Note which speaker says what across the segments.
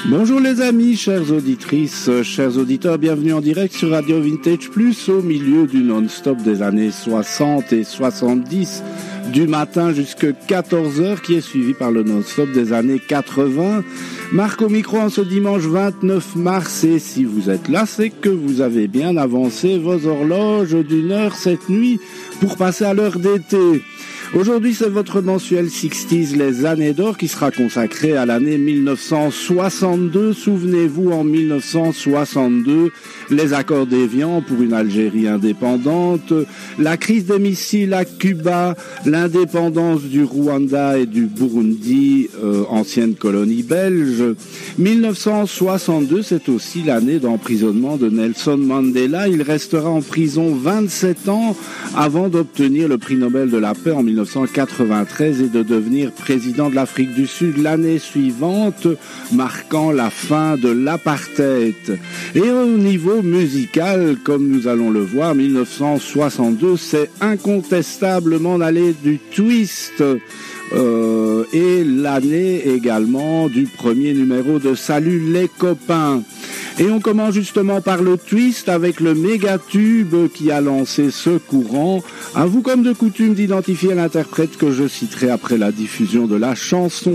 Speaker 1: Bonjour les amis, chères auditrices, chers auditeurs, bienvenue en direct sur Radio Vintage Plus au milieu du non-stop des années 60 et 70 du matin jusqu'à 14h qui est suivi par le non-stop des années 80. Marc au micro en ce dimanche 29 mars et si vous êtes là, c'est que vous avez bien avancé vos horloges d'une heure cette nuit pour passer à l'heure d'été. Aujourd'hui, c'est votre mensuel 60s, les années d'or, qui sera consacré à l'année 1962. Souvenez-vous, en 1962, les accords d'Évian pour une Algérie indépendante, la crise des missiles à Cuba, l'indépendance du Rwanda et du Burundi, ancienne colonie belge. 1962, c'est aussi l'année d'emprisonnement de Nelson Mandela. Il restera en prison 27 ans avant d'obtenir le prix Nobel de la paix en 1993 et de devenir président de l'Afrique du Sud l'année suivante, marquant la fin de l'apartheid. Et au niveau musical, comme nous allons le voir, 1962, c'est incontestablement l'année du twist. Et l'année également du premier numéro de Salut les copains. Et on commence justement par le twist avec le méga tube qui a lancé ce courant. À vous comme de coutume d'identifier l'interprète que je citerai après la diffusion de la chanson.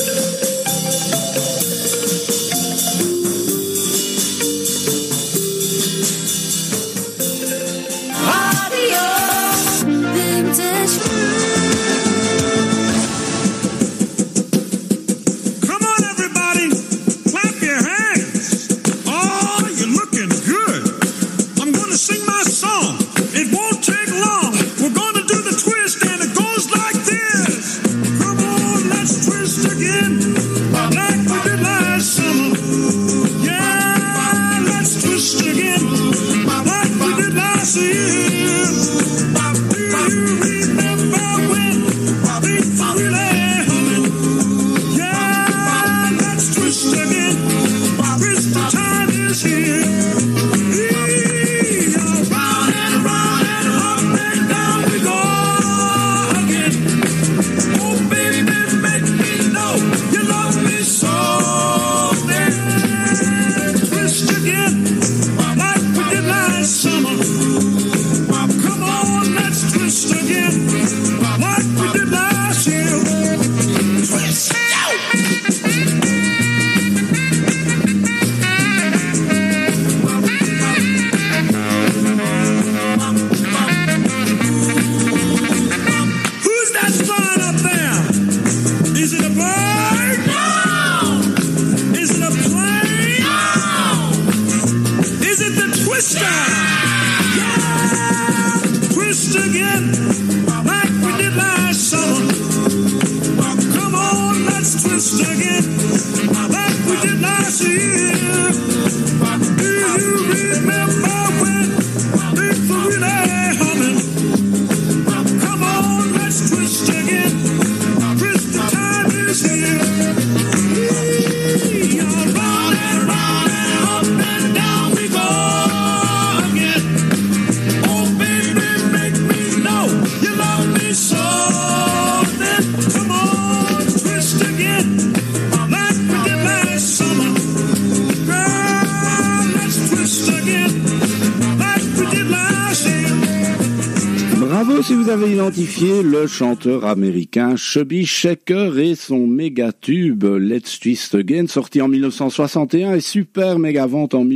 Speaker 1: Si vous avez identifié le chanteur américain Chubby Checker et son méga tube Let's Twist Again, sorti en 1961 et super méga vente en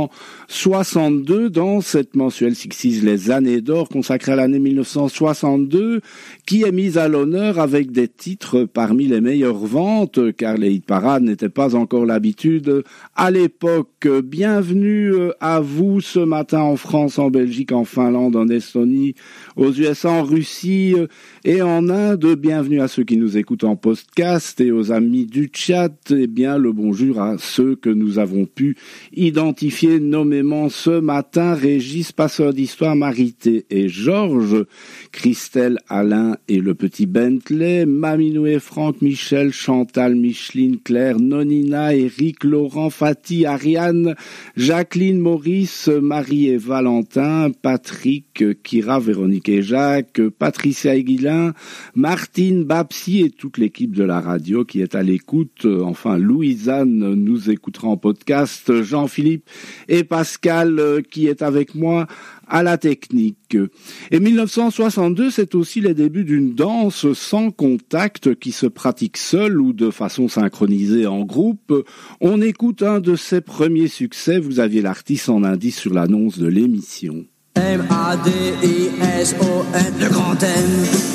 Speaker 1: 1962 dans cette mensuelle 60s les années d'or consacrée à l'année 1962 qui est mise à l'honneur avec des titres parmi les meilleures ventes car les hit parades n'étaient pas encore l'habitude à l'époque. Bienvenue à vous ce matin en France, en Belgique, en Finlande, en Estonie, aux USA, en Russie et en Inde. Bienvenue à ceux qui nous écoutent en podcast et aux amis du chat. Eh bien, le bonjour à ceux que nous avons pu identifier nommément ce matin. Régis, passeur d'histoire, Marité et Georges, Christelle, Alain et le petit Bentley, Maminou et Franck, Michel, Chantal, Micheline, Claire, Nonina, Eric, Laurent, Fatih, Ariane, Jacqueline, Maurice, Marie et Valentin, Patrick, Kira, Véronique et Jacques, Chirac, Patricia Aiguilin, Martine Babsi et toute l'équipe de la radio qui est à l'écoute. Enfin, Louisanne nous écoutera en podcast, Jean-Philippe et Pascal qui est avec moi à la technique. Et 1962, c'est aussi les débuts d'une danse sans contact qui se pratique seule ou de façon synchronisée en groupe. On écoute un de ses premiers succès. Vous aviez l'artiste en indice sur l'annonce de l'émission.
Speaker 2: M-A-D-I-S-O-N, le grand M.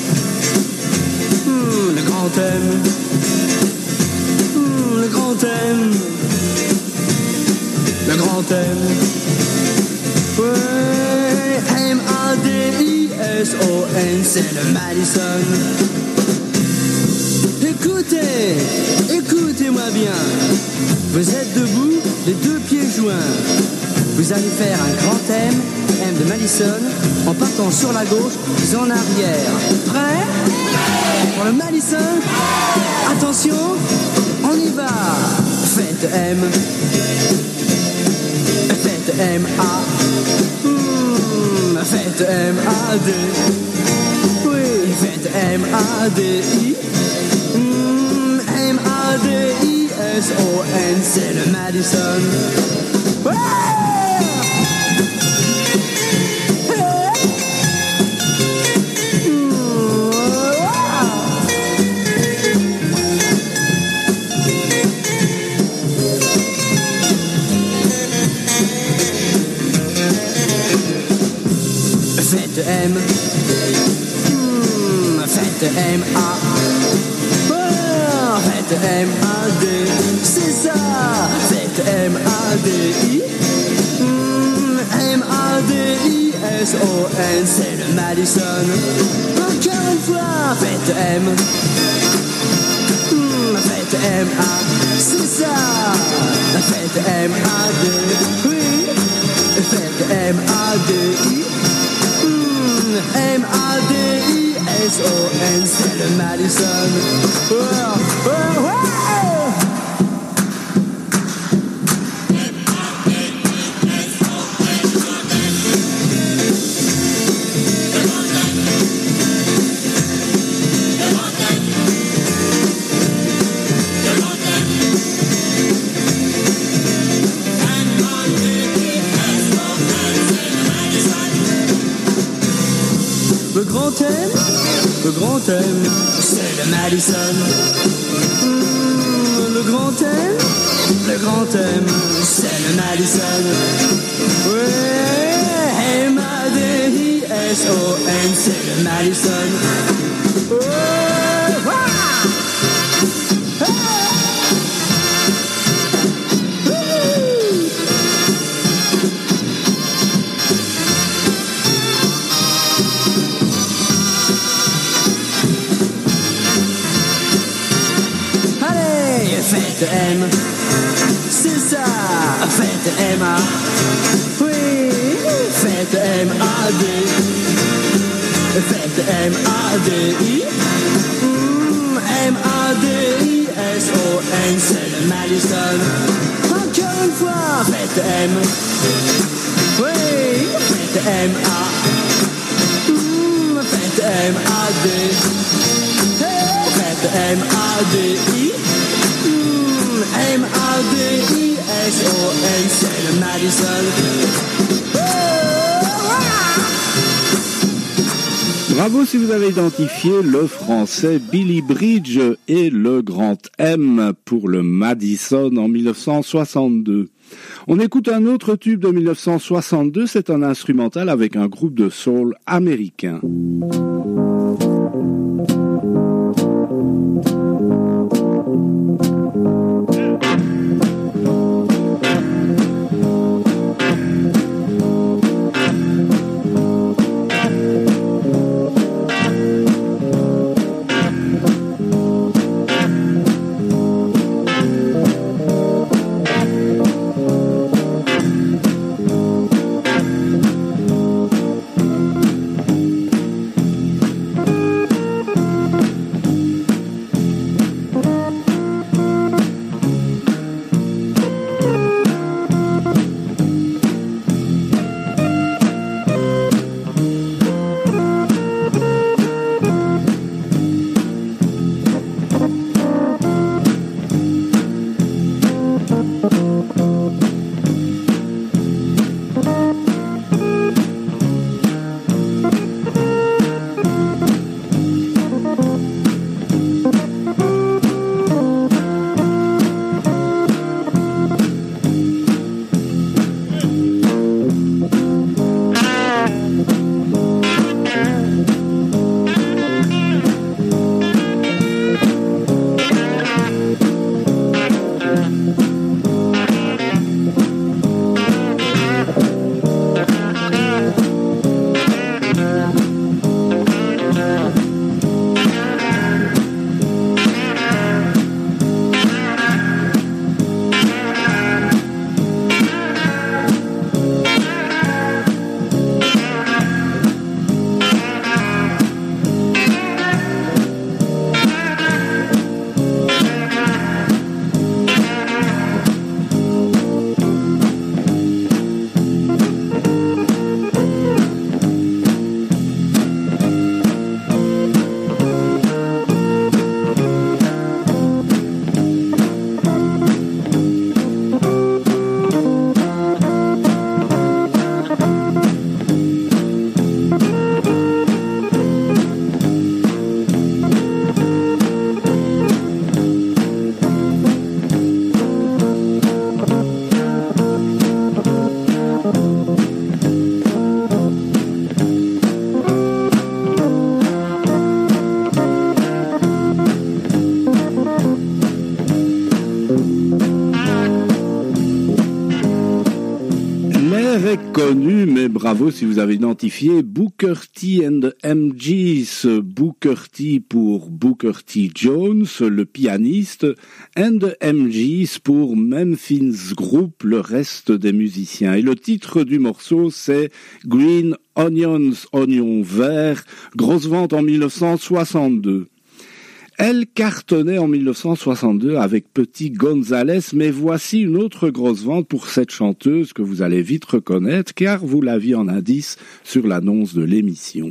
Speaker 2: Le grand M. Le grand M. Le grand M. Ouais, M-A-D-I-S-O-N, c'est le Madison. Écoutez-moi bien. Vous êtes debout, les deux pieds joints. Vous allez faire un grand M de Madison, en partant sur la gauche, puis en arrière. Prêt? Pour le Madison? Attention, on y va. Faites M. Faites M-A. Faites M-A-D. Oui, faites M-A-D-I. M-A-D-I-S-O-N, c'est le Madison. Ouais! Faites M. Faites M-A. Faites M-A-D. C'est ça. Faites M-A-D-I. M-A-D-I-S-O-N, c'est le Madison. Encore une fois. Faites M. Faites M-A. C'est ça. Faites M-A-D. Oui. Faites M-A-D-I. M-A-D-I-S-O-N, c'est le Madison. Oh, oh, oh. Le grand thème, c'est le Madison. Le grand thème, c'est le Madison. Ouais, M-A-D-I-S-O-N, c'est le Madison. Oh, wow. Faites M, c'est ça. Faites M-A. Oui, faites M-A-D. Faites M-A-D-I. M-A-D-I-S-O-N, c'est le Madison. Encore une fois. Faites M. Oui, faites M-A. Faites M-A-D. Faites M-A-D-I. M-A-D-I-S-O-N, c'est le Madison.
Speaker 1: Bravo si vous avez identifié le français Billy Bridge et le grand M pour le Madison en 1962. On écoute un autre tube de 1962, c'est un instrumental avec un groupe de soul américain. L'air est connu, mais bravo si vous avez identifié Booker T and the MGs. Booker T pour Booker T. Jones, le pianiste, and the MGs pour Memphis Group, le reste des musiciens. Et le titre du morceau, c'est Green Onions, oignons verts, grosse vente en 1962. Elle cartonnait en 1962 avec Petit Gonzalez, mais voici une autre grosse vente pour cette chanteuse que vous allez vite reconnaître, car vous l'aviez en indice sur l'annonce de l'émission.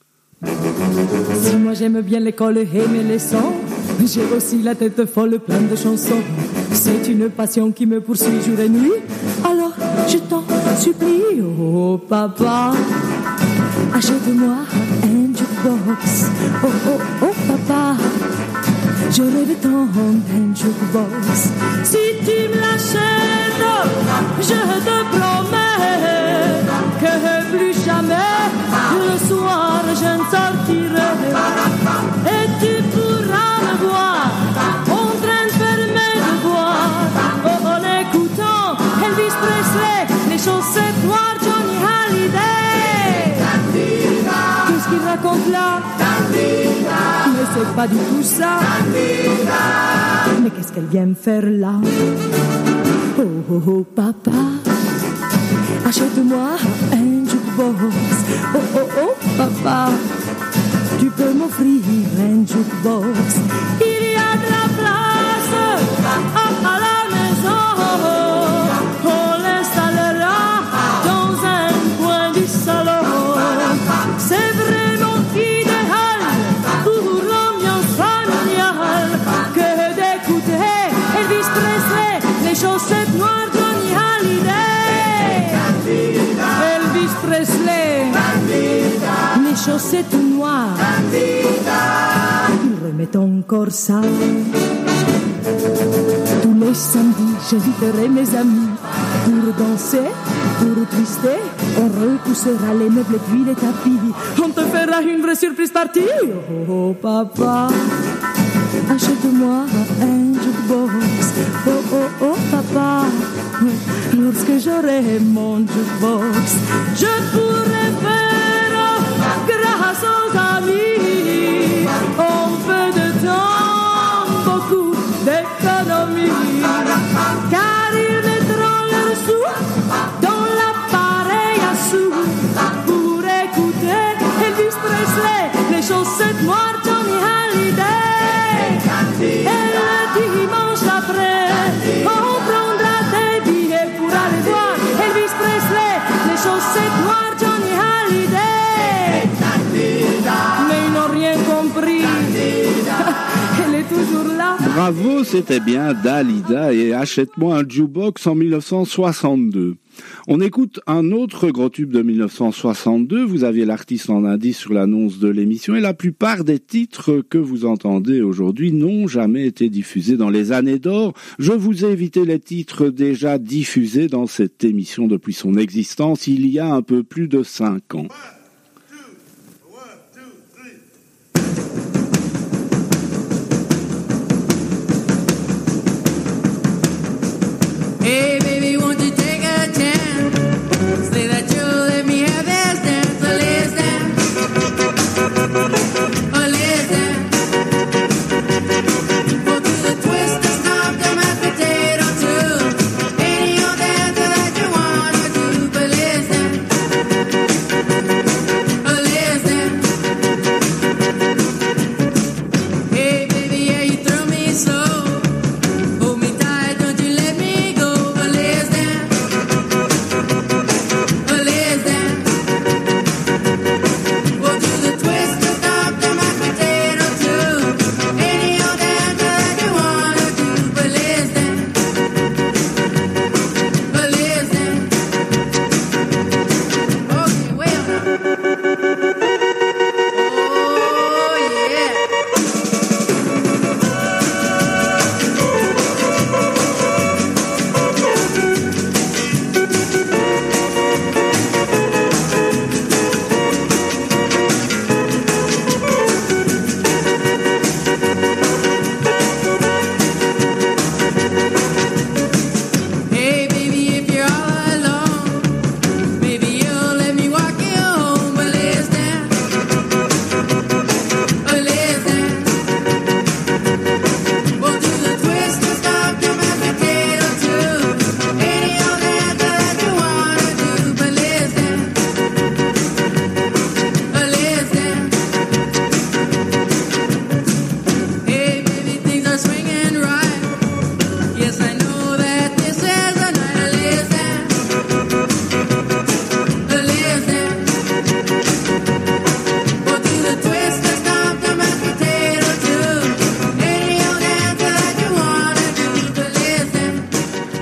Speaker 3: Si moi j'aime bien l'école et mes leçons, j'ai aussi la tête folle pleine de chansons. C'est une passion qui me poursuit jour et nuit, alors je t'en supplie, oh papa, achète-moi un jukebox, oh oh oh papa, je rêve tant d'un jukebox. Si tu me l'achètes, je te promets que plus jamais le soir je ne sortirai. Et tu pourras me voir en train de faire mes devoirs, en écoutant Elvis Presley, les chaussettes noires, Johnny Hallyday. Qu'est-ce qu'il raconte là? Mais c'est pas du tout ça. Mais qu'est-ce qu'elle vient me faire là? Oh oh oh papa, achète-moi un jukebox. Oh oh oh papa, tu peux m'offrir un jukebox. Il y a de la place à la maison. On l'installera dans un coin du salon. C'est vraiment idéal pour l'ambiance familiale que d'écouter Elvis Presley, les chaussettes noires, Johnny Hallyday. Elvis Presley, les chaussettes noires, remets encore ça. Tous les samedis, j'inviterai mes amis pour danser, pour twister. On repoussera les meubles et puis les tapis. On te fera une vraie surprise party. Oh, oh papa, achète-moi un jukebox. Oh oh oh papa, lorsque j'aurai mon jukebox, je pourrai faire grâce aux amis en peu de temps beaucoup d'économies, car ils mettront leurs sous dans l'appareil à sous pour écouter Elvis Presley, les chaussettes noires, Johnny Hallyday. Et le dimanche après, on prendra des billets pour aller voir Elvis Presley, les chaussettes noires, Johnny Hallyday. Mais ils n'ont rien compris. Elle est toujours là.
Speaker 1: Bravo, c'était bien Dalida et Achète-moi un jukebox en 1962. On écoute un autre gros tube de 1962, vous aviez l'artiste en indice sur l'annonce de l'émission et la plupart des titres que vous entendez aujourd'hui n'ont jamais été diffusés dans les années d'or. Je vous ai évité les titres déjà diffusés dans cette émission depuis son existence il y a un peu plus de 5 ans.
Speaker 4: Hey baby, won't you take a chance? Say that you'll let me have this dance. Oh, let's dance. Oh, let's dance. Go to the twist, the stomp, the mashed potato too. Any old dance that you wanna do, but let's dance.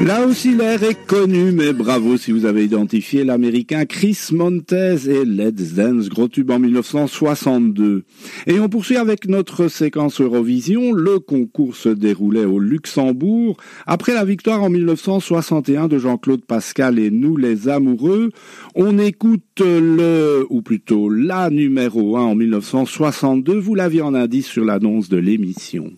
Speaker 1: Là aussi l'air est connu, mais bravo si vous avez identifié l'américain Chris Montez et Let's Dance, gros tube en 1962. Et on poursuit avec notre séquence Eurovision. Le concours se déroulait au Luxembourg. Après la victoire en 1961 de Jean-Claude Pascal et Nous les Amoureux, on écoute la numéro 1 en 1962. Vous l'aviez en indice sur l'annonce de l'émission.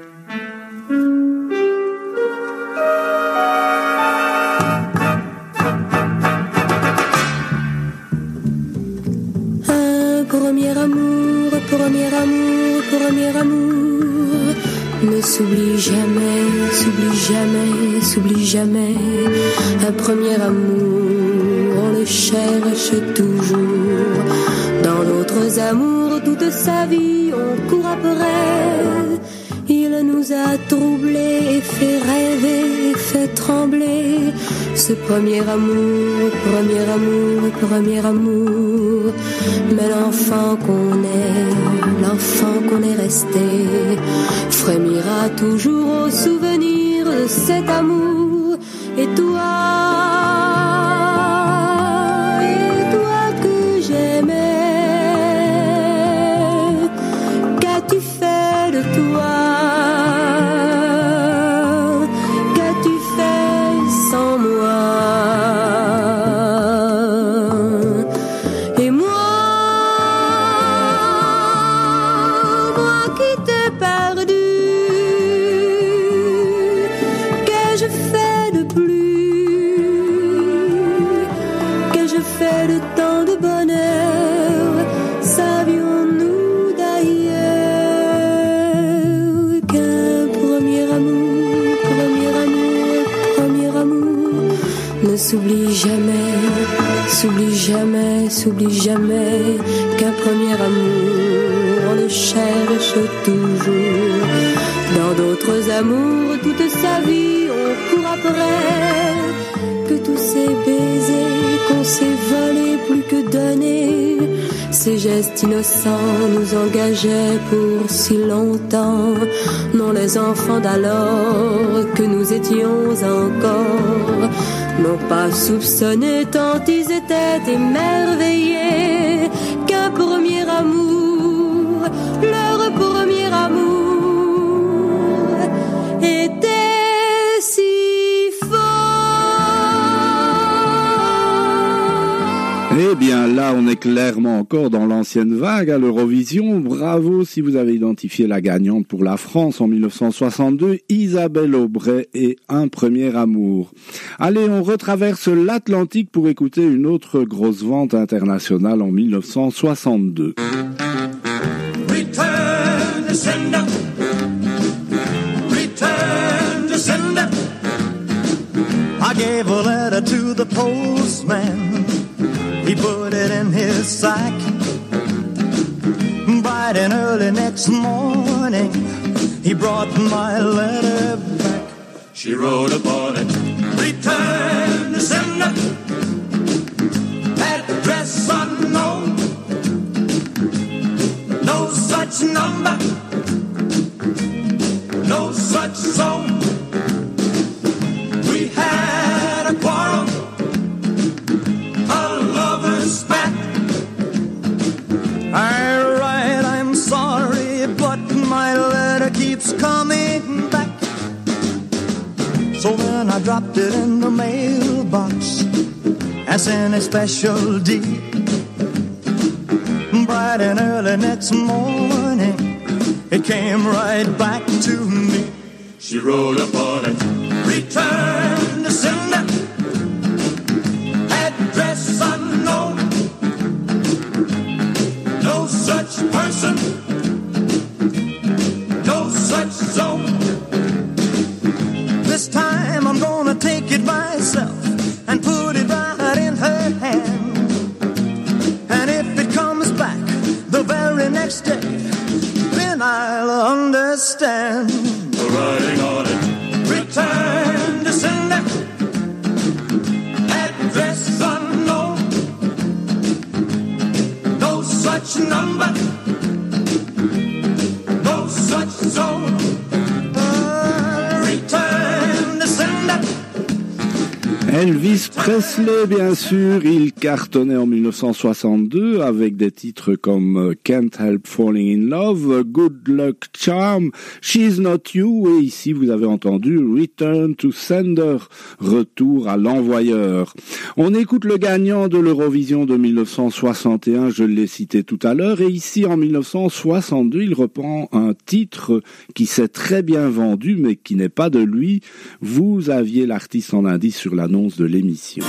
Speaker 5: Premier amour, ne s'oublie jamais, s'oublie jamais. Un premier amour, on le cherche toujours. Dans d'autres amours, toute sa vie, on court après. Il nous a troublés, fait rêver, fait trembler. Ce premier amour. Mais l'enfant qu'on est resté, frémira toujours au souvenir de cet amour. Et toi que j'aimais, qu'as-tu fait de toi? S'oublie jamais qu'un premier amour, on le cherche toujours. Dans d'autres amours, toute sa vie, on court après. Que tous ces baisers qu'on s'est volés plus que donnés, ces gestes innocents nous engageaient pour si longtemps. Non, les enfants d'alors que nous étions encore n'ont pas soupçonné tant ils étaient émerveillés qu'un premier amour, leur premier amour, était si fort.
Speaker 1: Eh bien là, on est clairement encore dans l'ancienne vague à l'Eurovision. Bravo si vous avez identifié la gagnante pour la France en 1962, Isabelle Aubray et Un premier amour. Allez, on retraverse l'Atlantique pour écouter une autre grosse vente internationale en 1962.
Speaker 6: Return to sender. Return to sender. I gave a letter to the postman. He put it in his sack. Bright and early next morning, he brought my letter back. She wrote upon it, return to sender, address unknown, no such number, no such zone. We had a quarrel, a lover's spat. I write, I'm sorry, but my letter keeps coming back. So then I dropped it in the mailbox as in a special deed. Bright and early next morning, it came right back to me. She wrote upon it, return to sender, address unknown, no such person, no such zone. This time I'm gonna take it myself and put it right in her hand. And if it comes back the very next day, then I'll understand. The writing on it, return
Speaker 1: Elvis Presley, bien sûr, il cartonnait en 1962 avec des titres comme Can't Help Falling in Love, Good Luck Charm, She's Not You, et ici vous avez entendu Return to Sender, retour à l'envoyeur. On écoute le gagnant de l'Eurovision de 1961, je l'ai cité tout à l'heure, et ici en 1962, il reprend un titre qui s'est très bien vendu, mais qui n'est pas de lui. Vous aviez l'artiste en indice sur l'annonce de l'émission.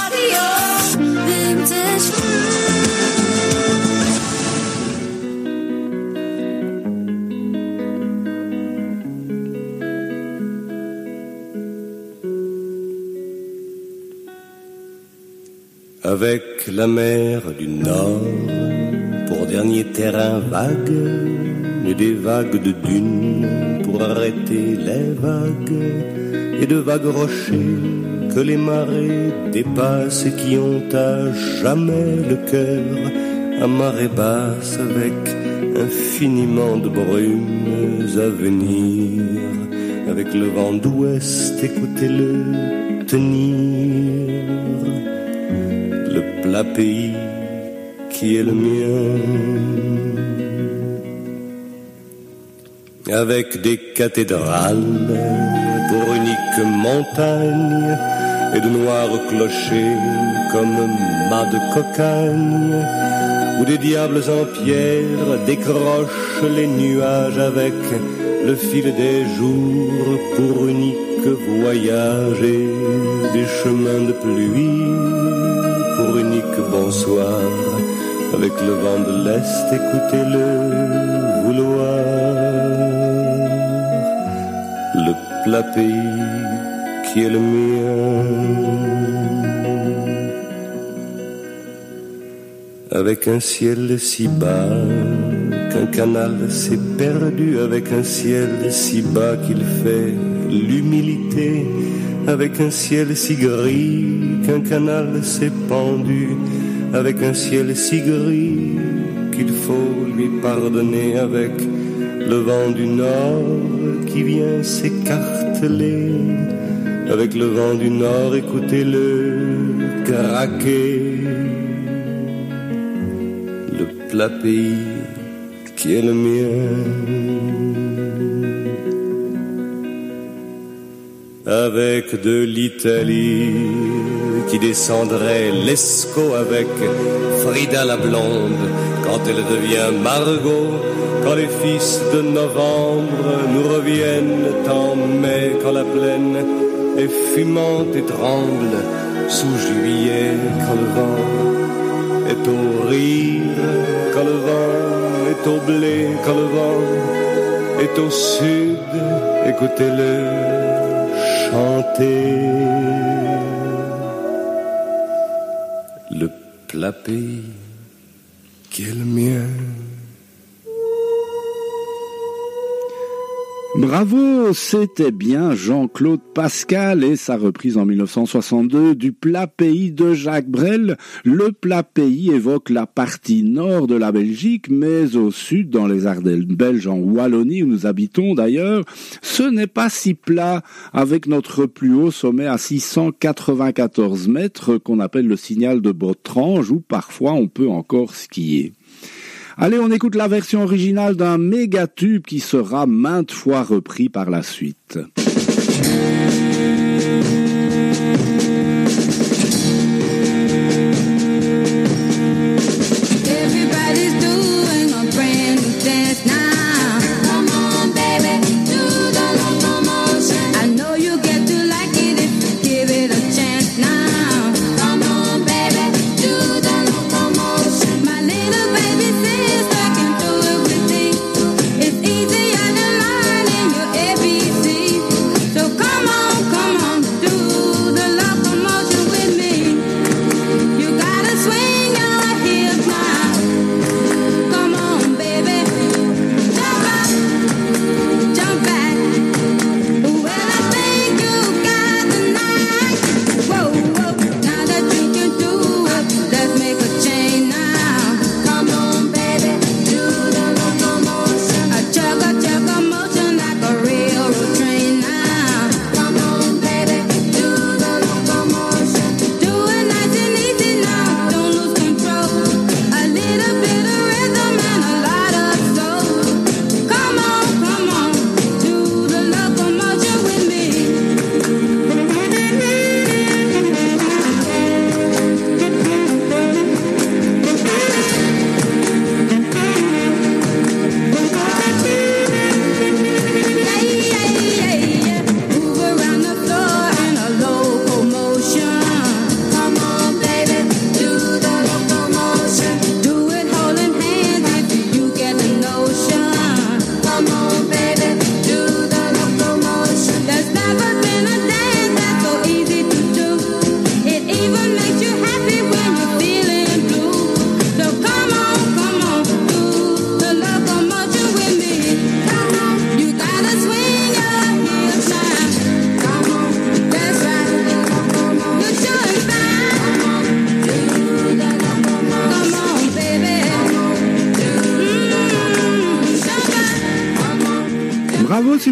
Speaker 7: Avec la mer du Nord pour dernier terrain vague, et des vagues de dunes pour arrêter les vagues, et de vagues rochers que les marées dépassent et qui ont à jamais le cœur à marée basse, avec infiniment de brumes à venir, avec le vent d'ouest, écoutez-le tenir, le plat pays qui est le mien, avec des cathédrales pour unique montagne, et de noirs clochers comme mâts de cocagne, où des diables en pierre décrochent les nuages avec le fil des jours pour unique voyage, et des chemins de pluie pour unique bonsoir, avec le vent de l'Est, écoutez-le vouloir, le plat pays qui est le mien, avec un ciel si bas qu'un canal s'est perdu, avec un ciel si bas qu'il fait l'humilité, avec un ciel si gris qu'un canal s'est pendu, avec un ciel si gris qu'il faut lui pardonner, avec le vent du Nord qui vient s'écarteler, avec le vent du Nord, écoutez-le craquer, le plat pays qui est le mien, avec de l'Italie qui descendrait l'Escaut, avec Frida la blonde quand elle devient Margot, quand les fils de novembre nous reviennent en mai, quand la plaine est fumante et tremble sous juillet, quand le vent est au rire, quand le vent est au blé, quand le vent est au sud, écoutez-le chanter, le plat pays qui est le mien.
Speaker 1: Bravo, c'était bien Jean-Claude Pascal et sa reprise en 1962 du Plat Pays de Jacques Brel. Le Plat Pays évoque la partie nord de la Belgique, mais au sud, dans les Ardennes belges, en Wallonie, où nous habitons d'ailleurs, ce n'est pas si plat, avec notre plus haut sommet à 694 mètres, qu'on appelle le signal de Botrange, où parfois on peut encore skier. Allez, on écoute la version originale d'un méga tube qui sera maintes fois repris par la suite.
Speaker 8: ABC.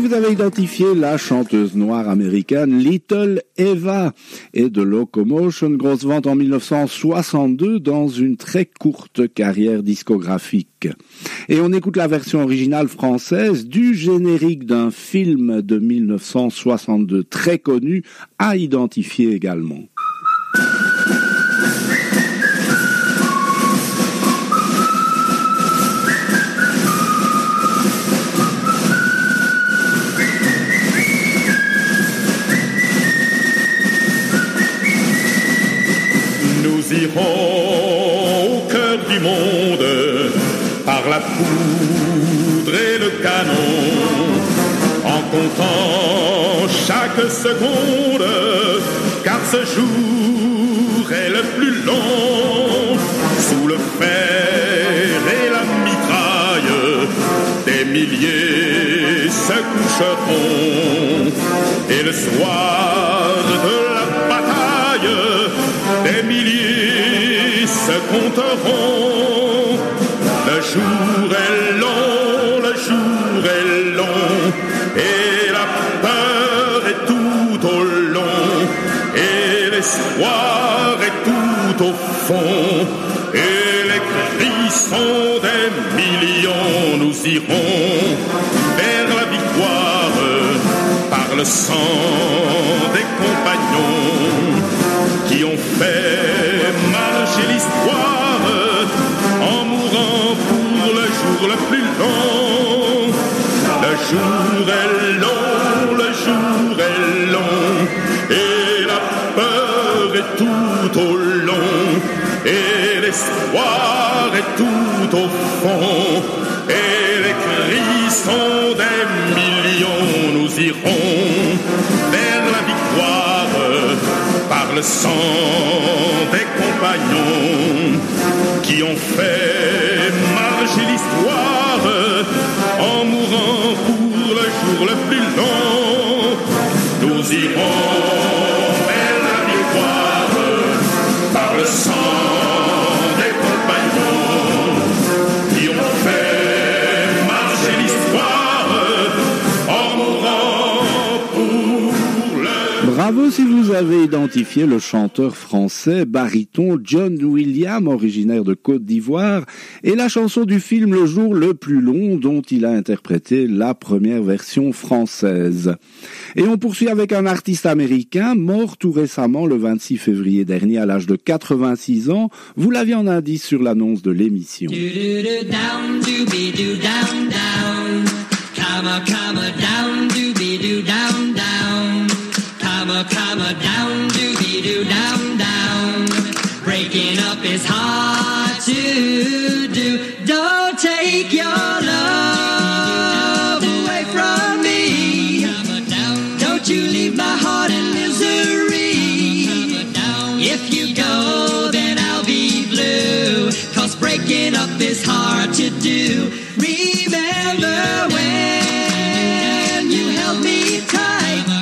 Speaker 1: vous avez identifié la chanteuse noire américaine Little Eva et de Locomotion, grosse vente en 1962 dans une très courte carrière discographique. Et on écoute la version originale française du générique d'un film de 1962 très connu, à identifier également.
Speaker 8: Nous irons au cœur du monde par la poudre et le canon, en comptant chaque seconde, car ce jour est le plus long. Sous le fer et la mitraille, des milliers se coucheront, et le soir de la bataille, des milliers se compteront. Le jour est long, le jour est long, et la peur est tout au long, et l'espoir est tout au fond, et les cris sont des millions. Nous irons vers la victoire par le sang des compagnons qui ont fait marcher l'histoire en mourant pour le jour le plus long. Le jour est long, le jour est long, et la peur est tout au long, et l'espoir est tout au fond, et les cris sont des millions. Nous irons vers la victoire par le sang des compagnons qui ont fait marcher l'histoire en mourant pour le jour le plus long. Nous irons vers la victoire par le sang des compagnons qui ont fait marcher l'histoire en mourant pour le...
Speaker 1: Bravo si vous avez identifié le chanteur français baryton John Williams, originaire de Côte d'Ivoire, et la chanson du film Le jour le plus long, dont il a interprété la première version française. Et on poursuit avec un artiste américain, mort tout récemment le 26 février dernier à l'âge de 86 ans. Vous l'aviez en indice sur l'annonce de l'émission.
Speaker 4: Comma down, dooby-doo, down, down. Breaking up is hard to do. Don't take your love away from me. Don't you leave my heart in misery. If you go, then I'll be blue. 'Cause breaking up is hard to do. Remember when you held me tight.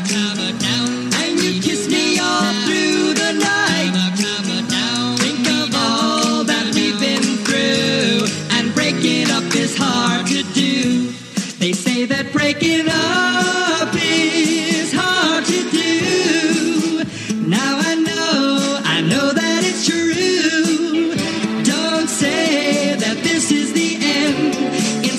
Speaker 4: Is hard to do. They say that breaking up is hard to do. Now I know that it's true. Don't say that this is the end.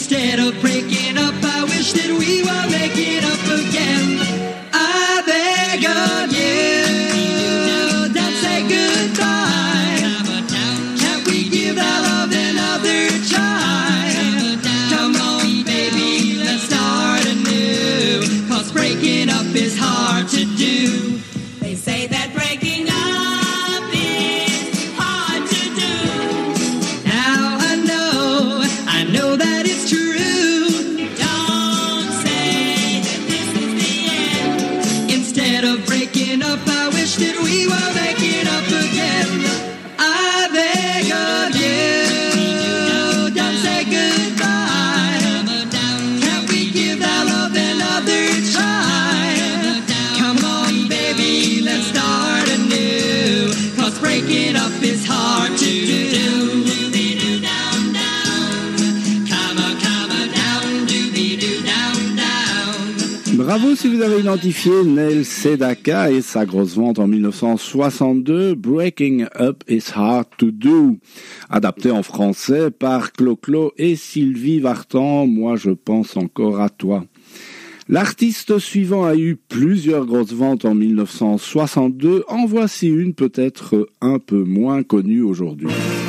Speaker 1: Bravo si vous avez identifié Neil Sedaka et sa grosse vente en 1962, Breaking Up is Hard to Do, adapté en français par Clo-Clo et Sylvie Vartan, Moi je pense encore à toi. L'artiste suivant a eu plusieurs grosses ventes en 1962, en voici une peut-être un peu moins connue aujourd'hui.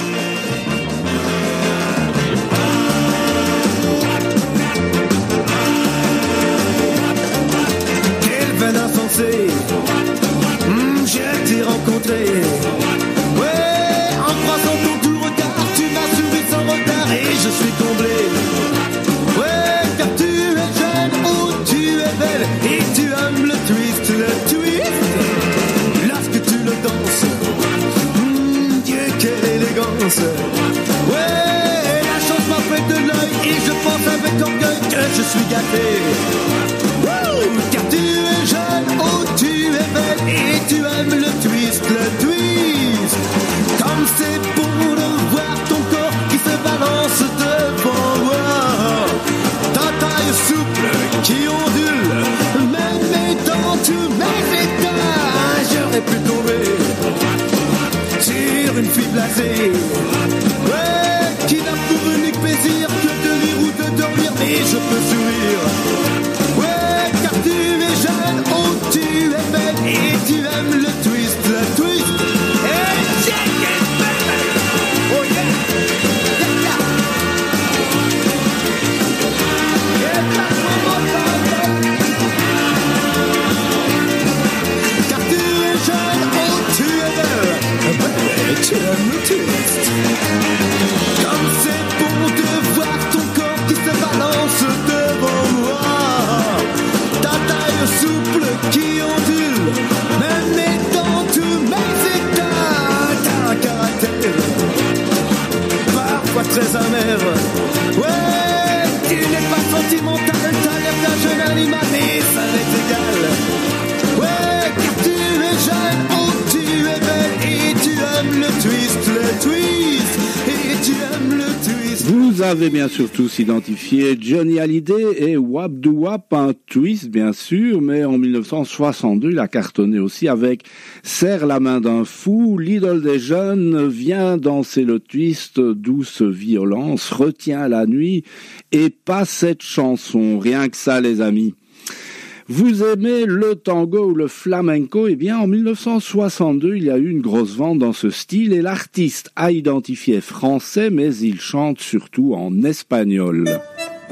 Speaker 6: Je t'ai rencontré, ouais, en croisant ton doux regard, tu m'as souri sans retard et je suis comblé. Ouais, car tu es jeune, oh tu es belle et tu aimes le twist. Lorsque tu le danses, Dieu quelle élégance. Ouais, la chance m'a fait de l'œil et je pense avec orgueil que je suis gâté. Car tu es jeune, oh tu es belle et tu aimes le twist. Comme c'est bon de voir ton corps qui se balance devant moi. Ta taille souple qui ondule, même mes dents, tous mes états. J'aurais pu tomber sur une fille blasée, ouais, qui n'a pour unique plaisir que de rire ou de dormir, mais je peux sourire. Tu es jeune, oh tu es belle et tu aimes le twist. Hey, shake it, baby, oh yeah, car tu es jeune, oh tu es belle et tu aimes le twist. Comme c'est bon de voir ton corps qui se balance devant moi. Souple qui ondule, même étant tous mes états. T'as un caractère parfois très amer. Ouais, tu n'es pas sentimental, t'as l'air d'un jeune animal, mais ça m'est égal. Ouais, car tu es jeune, oh tu es belle et tu aimes le twist, et tu aimes le twist.
Speaker 1: Vous avez bien sûr tous identifié Johnny Hallyday et Wap Do Wap, un twist bien sûr, mais en 1962 il a cartonné aussi avec Serre la main d'un fou, l'idole des jeunes vient danser le twist, douce violence, retiens la nuit et pas cette chanson, rien que ça les amis. Vous aimez le tango ou le flamenco? Eh bien, en 1962, il y a eu une grosse vente dans ce style et l'artiste a identifié français, mais il chante surtout en espagnol.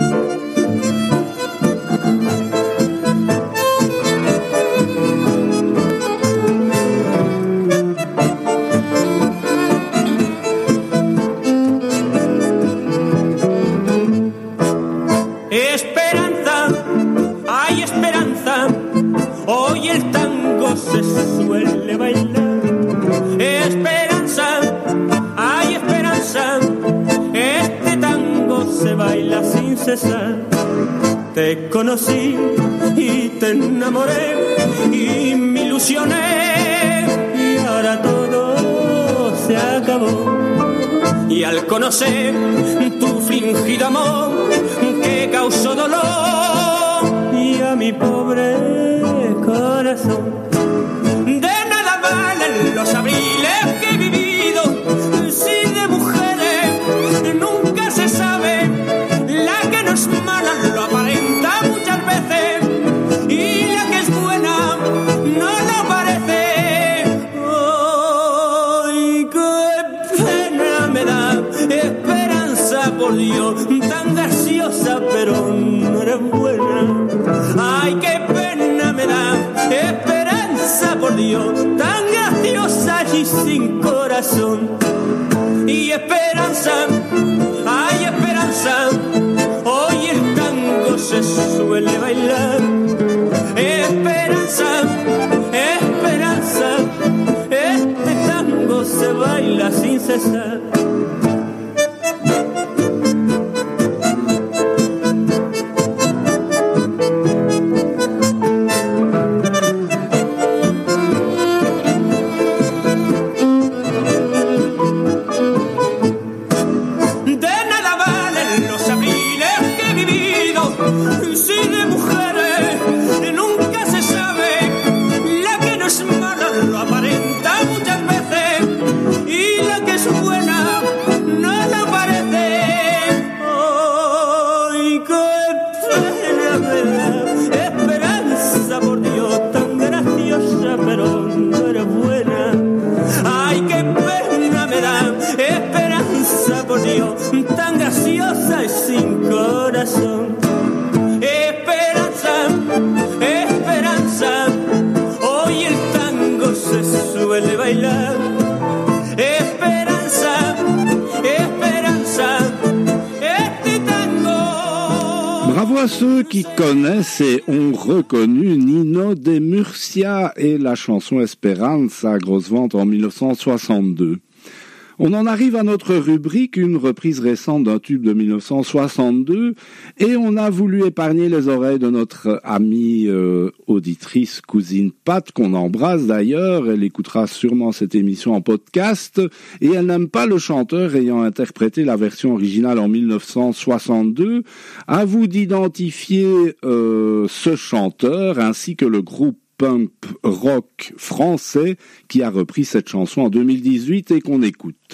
Speaker 9: Hoy el tango se suele bailar. Esperanza, hay esperanza. Este tango se baila sin cesar. Te conocí y te enamoré y me ilusioné y ahora todo se acabó. Y al conocer tu fingido amor que causó dolor y a mi pobre corazón, de nada valen los abriles que he vivido si de mujeres nunca se sabe. La que no es mala lo aparenta muchas veces y la que es buena no lo parece. Ay, qué pena me da, Esperanza, por Dios, tan graciosa pero no eres buena. Ay, qué pena me da, Esperanza, por Dios, tan graciosa y sin corazón. Y Esperanza, ay Esperanza, hoy el tango se suele bailar. Esperanza, Esperanza, este tango se baila sin cesar.
Speaker 1: ceux qui connaissent et ont reconnu Nino de Murcia et la chanson Esperanza, grosse vente en 1962. On en arrive à notre rubrique, une reprise récente d'un tube de 1962, et on a voulu épargner les oreilles de notre amie auditrice, cousine Pat, qu'on embrasse d'ailleurs. Elle écoutera sûrement cette émission en podcast, et elle n'aime pas le chanteur ayant interprété la version originale en 1962. À vous d'identifier ce chanteur, ainsi que le groupe punk rock français qui a repris cette chanson en 2018 et qu'on écoute.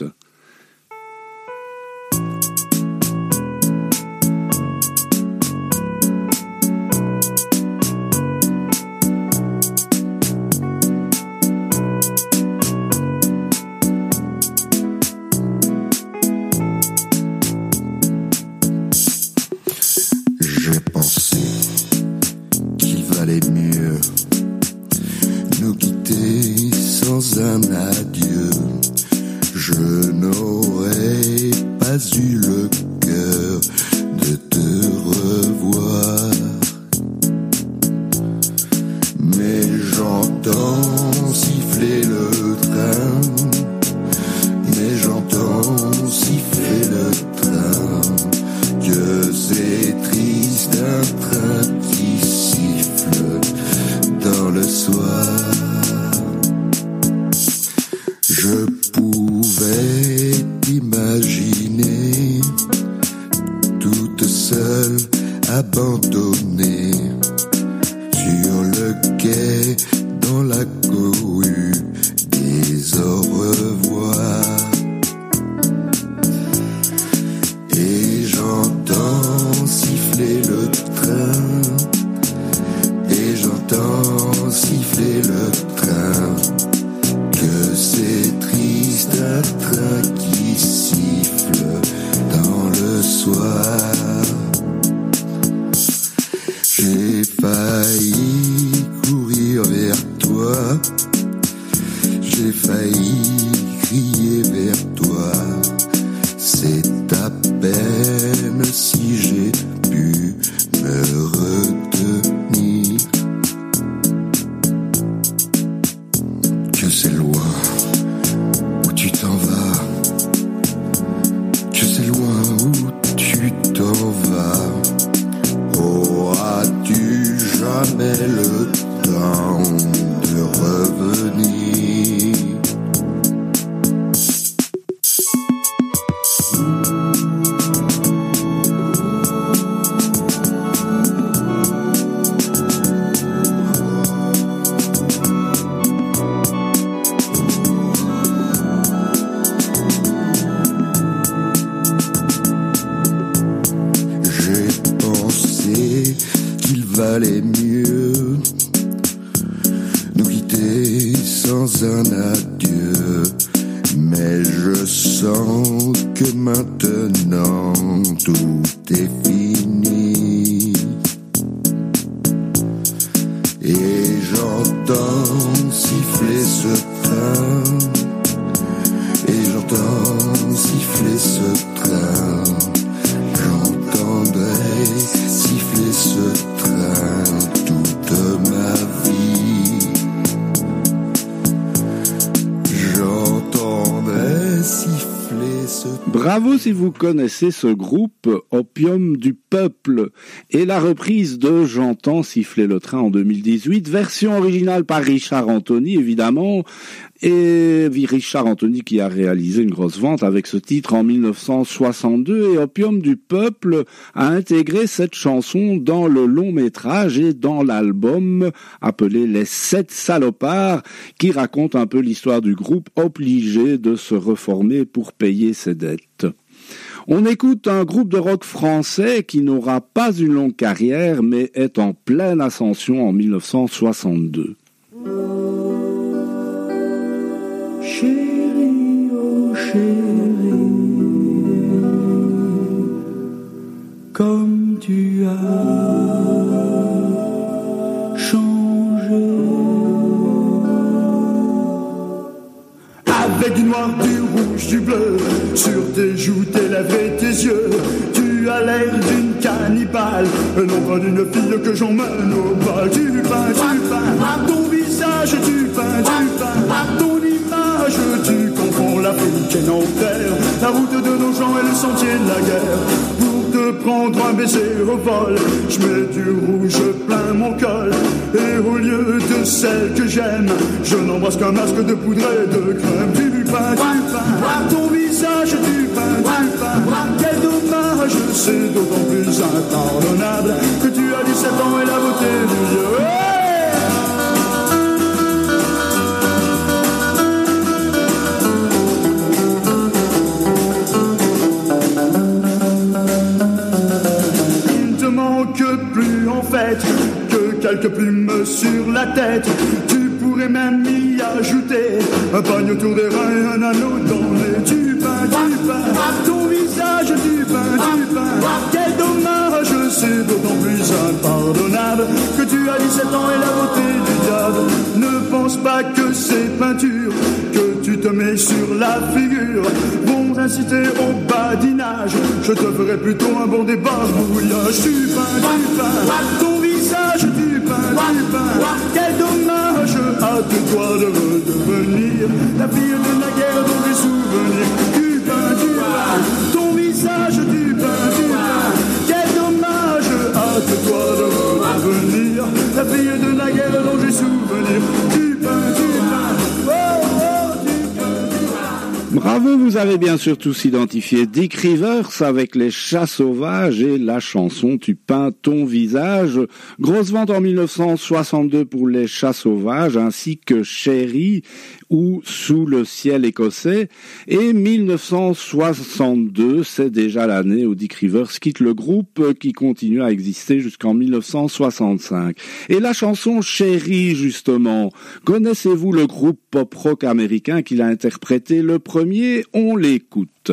Speaker 10: J'ai pensé qu'il valait mieux nous quitter sans un adieu. Je n'aurais pas eu le cœur de te revoir. Mais j'entends siffler le train. Mais j'entends siffler le train. Que c'est triste un train qui siffle dans le soir. Je pouvais t'imaginer toute seule, abandonnée sur le quai, dans la cohue des au revoir. Et j'entends siffler le train. Et j'entends siffler le train. Que c'est triste un train qui siffle dans le soir. J'ai failli courir vers toi. J'ai failli crier vers toi. C'est à peine si j'ai pu me retenir. Que c'est loin où tu t'en vas. Que c'est loin où tu t'en vas. Auras-tu jamais le temps de revenir? Valait mieux nous quitter sans un adieu. Mais je sens que maintenant tout est fini. Et j'entends siffler ce train. Et j'entends siffler ce train. J'entendrai siffler ce train toute ma vie. J'entendrai siffler ce train.
Speaker 1: Bravo si vous connaissez ce groupe, Opium du Peuple, et la reprise de J'entends siffler le train en 2018, version originale par Richard Anthony évidemment, et Richard Anthony qui a réalisé une grosse vente avec ce titre en 1962, et Opium du Peuple a intégré cette chanson dans le long métrage et dans l'album appelé Les 7 salopards, qui raconte un peu l'histoire du groupe obligé de se reformer pour payer ses dettes. On écoute un groupe de rock français qui n'aura pas une longue carrière mais est en pleine ascension en 1962.
Speaker 11: Chérie, oh chérie, comme tu as changé. Avec du noir, du rouge, du bleu, sur tes joues, tes lèvres et tes yeux, tu as l'air d'une
Speaker 12: cannibale, non pas d'une fille que j'emmène au bal. Tu peins, ton visage, tu peins, ton image, tu confonds l'Afrique et l'enfer, la route de nos gens et le sentier de la guerre. Pour te prendre un baiser au vol, je mets du rouge plein mon col, et au lieu de celle que j'aime, je n'embrasse qu'un masque de poudre et de crème. Tu peins, ton visage, tu peins, quel dommage, c'est d'autant plus impardonnable que tu as 17 ans et la beauté du Dieu. Il te manque plus en fait que quelques plumes sur la tête. Tu pourrais même y ajouter un pagne autour des reins et un anneau dans les. Tu peins, ton visage, tu peins, quel dommage, c'est d'autant plus impardonnable que tu as 17 ans et la beauté du diable. Ne pense pas que ces peintures que tu te mets sur la figure vont inciter au badinage. Je te ferai plutôt un bon débarbouillage. Tu peins, ton visage, tu peins, quel dommage, à deux doigts de redevenir la fille de la guerre dont j'ai souvenir. Tu peins, ton visage, tu peins, quel dommage, à deux doigts de redevenir la fille de la guerre dont j'ai souvenir. Tu peins, oh, tu peins.
Speaker 1: Bravo, vous avez bien sûr tous identifié Dick Rivers avec Les Chats Sauvages et la chanson Tu peins ton visage. Grosse vente en 1962 pour Les Chats Sauvages ainsi que Chérie ou Sous le ciel écossais. Et 1962, c'est déjà l'année où Dick Rivers quitte le groupe qui continue à exister jusqu'en 1965. Et la chanson Chérie, justement, connaissez-vous le groupe pop-rock américain qui l'a interprété le premier? On l'écoute.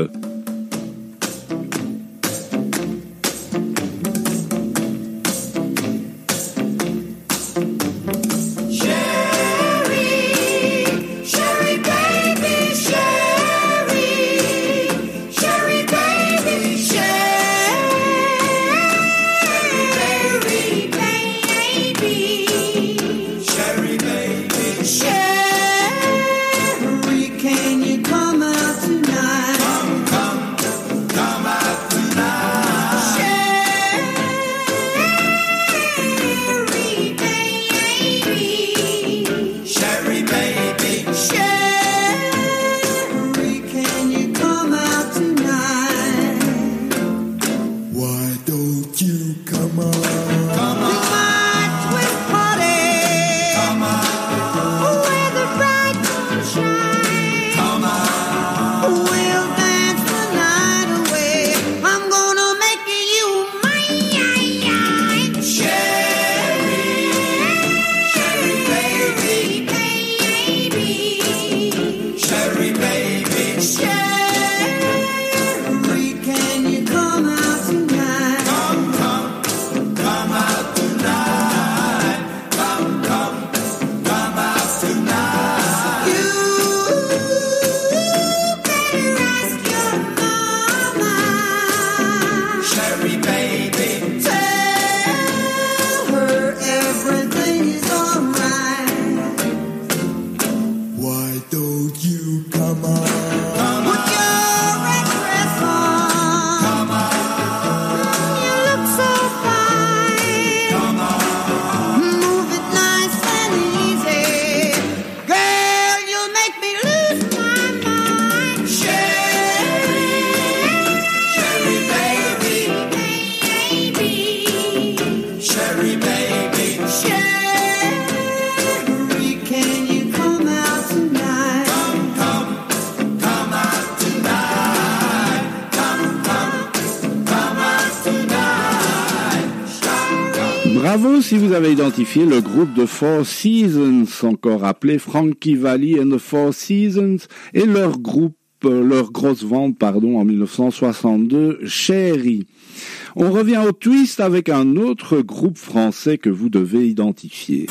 Speaker 1: Bravo si vous avez identifié le groupe de Four Seasons, encore appelé Frankie Valli and the Four Seasons, et leur grosse vente, en 1962, Chérie. On revient au twist avec un autre groupe français que vous devez identifier.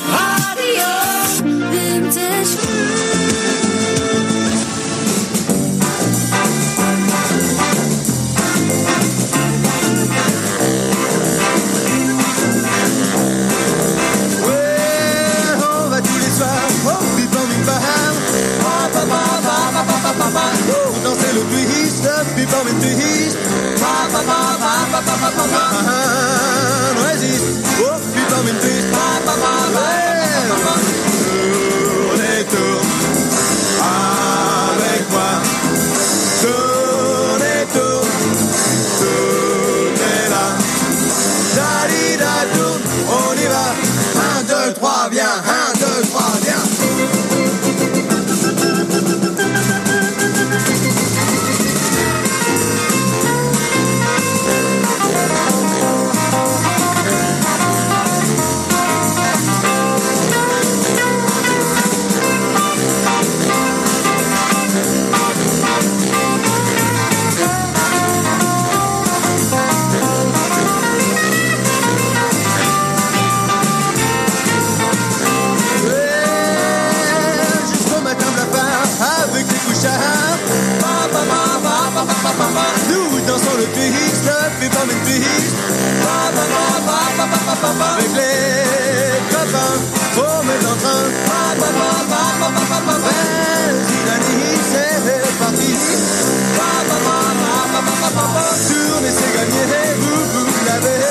Speaker 6: twist, plus comme une twist. Avec les copains, pour mes entrains. Vas-y Dani, c'est parti. Tournez, c'est gagné, vous l'avez.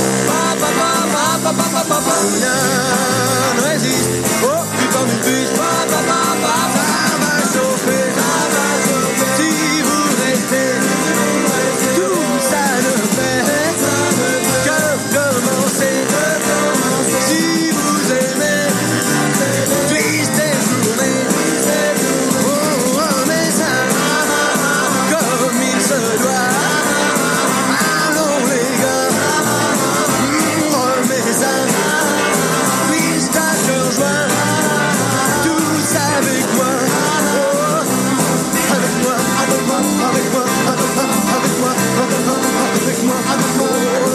Speaker 6: Rien ne résiste, oh, plus comme une twist. Ça va chauffer, si vous restez. Tout ça ne fait que commencer. Si vous aimez, twist et journée. Oh, mais ça, comme il se doit. Allons les gars, remets ça. Twist à cœur joint, tous avec moi. Oh, avec moi, avec moi, avec moi, avec moi, avec moi, avec moi, avec moi, avec moi.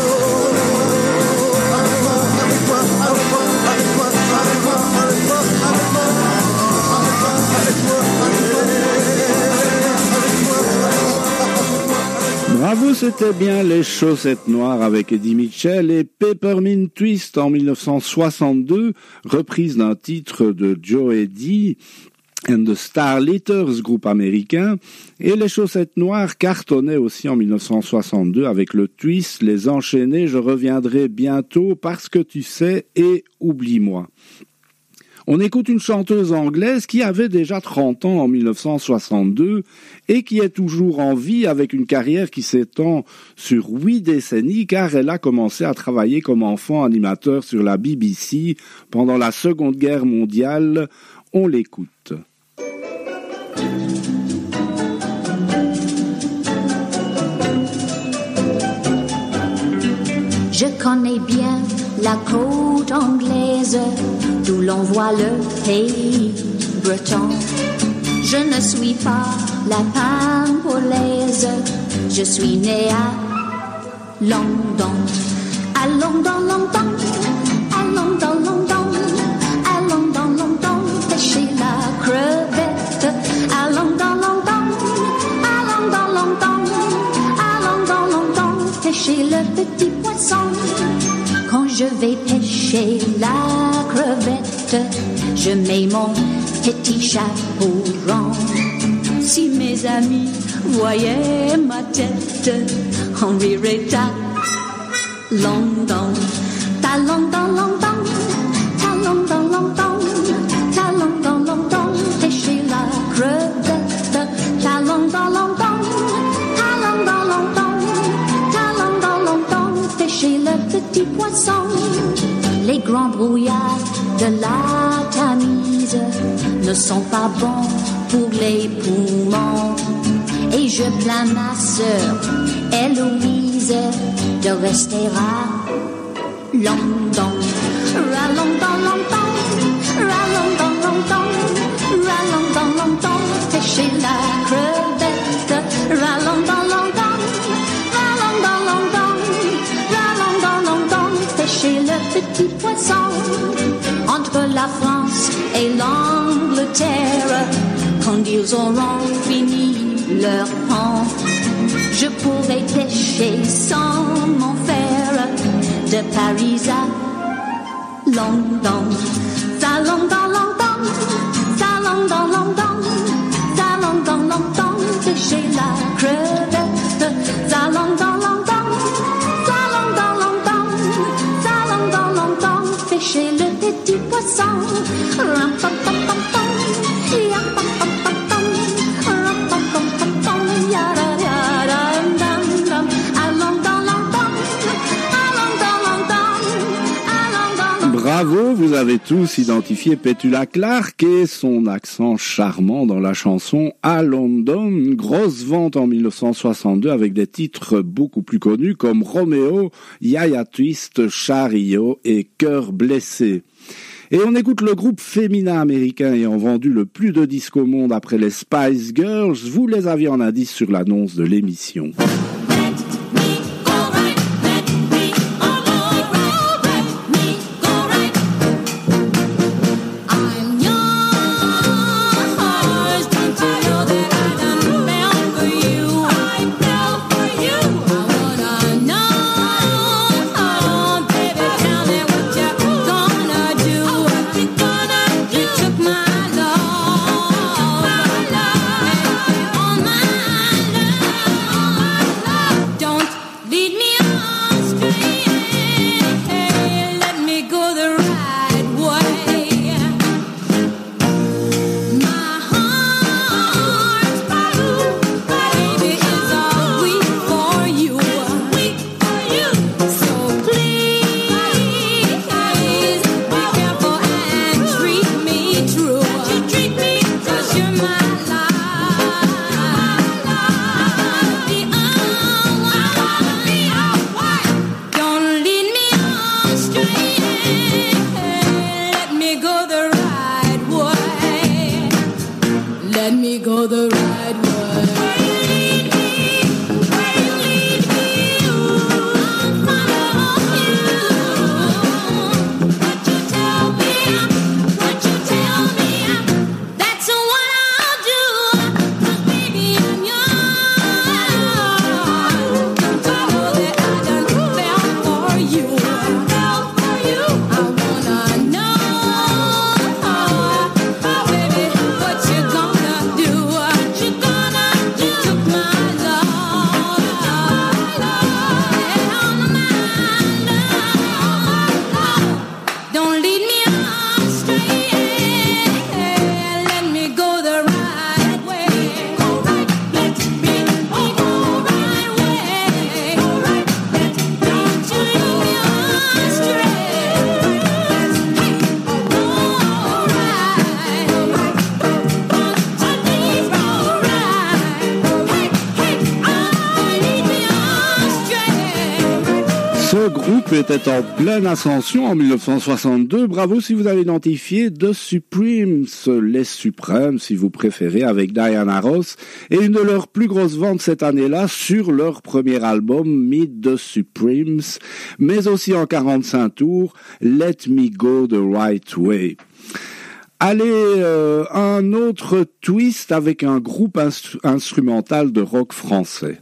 Speaker 1: Bravo, c'était bien les Chaussettes Noires avec Eddie Mitchell et Peppermint Twist en 1962, reprise d'un titre de Joe Eddy and the Starletters, groupe américain, et les Chaussettes Noires cartonnaient aussi en 1962 avec le twist Les Enchaînés, je reviendrai bientôt parce que tu sais et oublie-moi. On écoute une chanteuse anglaise qui avait déjà 30 ans en 1962 et qui est toujours en vie avec une carrière qui s'étend sur 8 décennies car elle a commencé à travailler comme enfant animateur sur la BBC pendant la Seconde Guerre mondiale. On l'écoute.
Speaker 13: Je connais bien la côte anglaise, d'où l'on voit le pays breton. Je ne suis pas la Pampoulaise, je suis née à London. À London, London, à London, London, à London, London, pêcher la crevette. À London, London, à London, London, à London, London, pêcher le petit poisson. Quand je vais pêcher la crevette, je mets mon petit chapeau rond. Si mes amis voyaient ma tête, on rirait à London. Ta London, London, ta London, London, ta London, London, pêcher la crevette. Ta London, London, ta London, London, ta London, London, pêcher le petit poisson. Les grands brouillards de la Tamise ne sont pas bons pour les poumons. Et je plains ma sœur Héloïse de rester à London. À London, London, à London, London, à London, London, pêcher la crevette. À London, London, à London, London, à London, London, pêcher le petit poisson. Entre la France et l'Angleterre, quand ils auront fini leur pont, je pourrai pêcher sans m'en faire de Paris à London. À London, London, à London, London, à London, London, pêcher la crevette. À London, London, à London, London, à London, London, pêcher le petit poisson.
Speaker 1: Bravo, vous avez tous identifié Petula Clark et son accent charmant dans la chanson à London. Une grosse vente en 1962 avec des titres beaucoup plus connus comme Roméo, Yaya Twist, Chariot et Cœur blessé. Et on écoute le groupe féminin américain ayant vendu le plus de disques au monde après les Spice Girls. Vous les aviez en indice sur l'annonce de l'émission.
Speaker 14: You
Speaker 1: Ce groupe était en pleine ascension en 1962. Bravo si vous avez identifié The Supremes, les Suprêmes si vous préférez, avec Diana Ross, et une de leurs plus grosses ventes cette année-là sur leur premier album Meet the Supremes, mais aussi en 45 tours, Let Me Go the Right Way. Allez, un autre twist avec un groupe instrumental de rock français.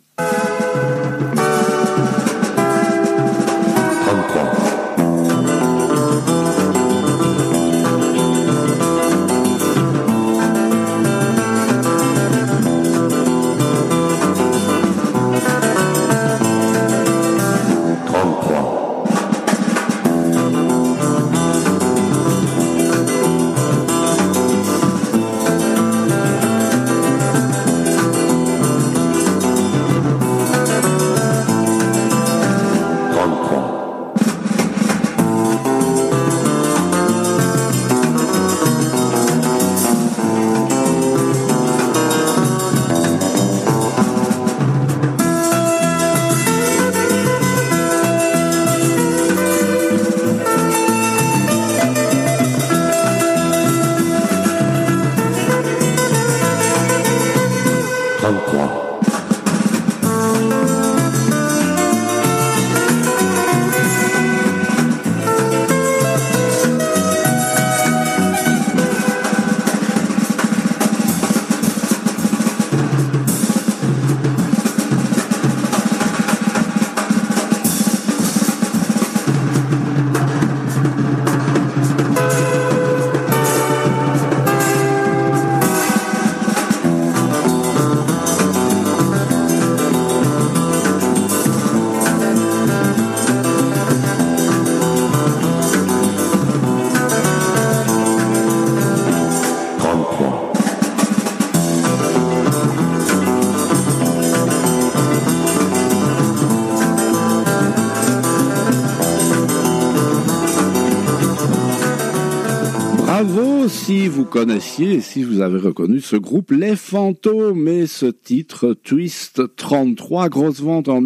Speaker 1: Si vous connaissiez et si vous avez reconnu ce groupe, Les Fantômes, et ce titre Twist 33, grosse vente en